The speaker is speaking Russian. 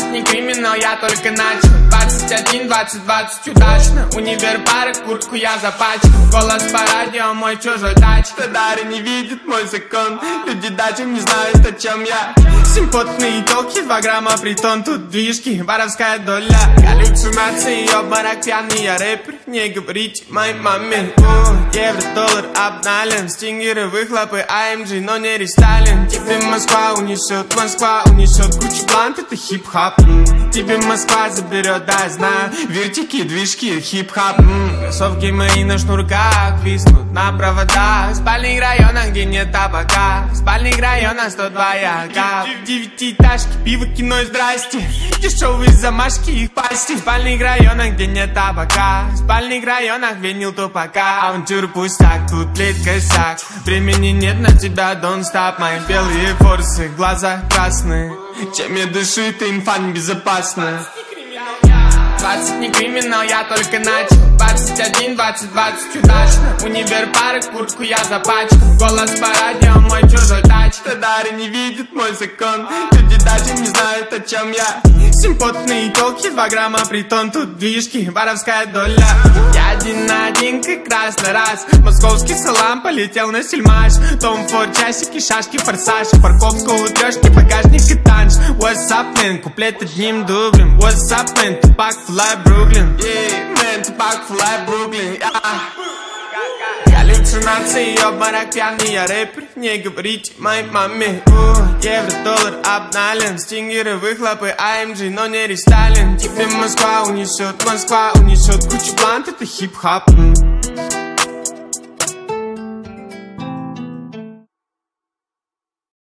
не криминал, я только начал. 21, 20, 20 удачно. Универ, пары, куртку я запачкал. Голос по радио, мой чужой тачка. Дары не видит мой закон. Люди даже не знают, о чем я. Симпотные толки, 2 грамма притон. Тут движки, воровская доля. Галлюцинации, обморок, пьяный я рэпер. Не говорите моей маме. Евро, доллар обнален. Стингеры, выхлопы, AMG, но не рестайлинг. Тебе Москва унесет кучу блант, это хип-хоп. Тебе Москва заберет, да, я знаю. Вертики, движки, хип-хоп. Кроссовки мои на шнурках виснут на проводах. В спальных районах, где нет табака. В спальных районах 102 яка. В 9-этажке, пиво, кино и здрасте. Дешевые замашки, их пасти. В спальных районах, где нет табака. В спальных районах винил тупака. Авантюр пустяк, тут лет косяк. Времени нет на тебя, don't stop. Мои белые форсы, глаза красные. Чем я дышу, это инфа небезопасная. 20 не криминал, я только начал. 21, 20, 20 удачно. Универ, пары, куртку я запачкал. Голос по радио, мой чужой тачка. Дары не видит мой закон. Люди даже не знают, о чем я. Симпотные толки, 2 грамма притон. Тут движки, воровская доля. Я 1 на 1, как красный раз. Московский салам полетел на сельмаш. Том Форд, часики, шашки, форсаж. Парковка у трешки, багажник и танч. What's up, man? Куплет одним дублем. What's up, man? Тупак, флай, Бруклин. Yeah, man, Тупак, флай, Бруклин. Галлюцинации, обморок, пьяный я рэпер. Не говорите моей маме. Евро, доллар обнален. Стингеры, выхлопы, AMG, но не рестайлинг. Тебе Москва унесет кучу блант, это хип-хоп.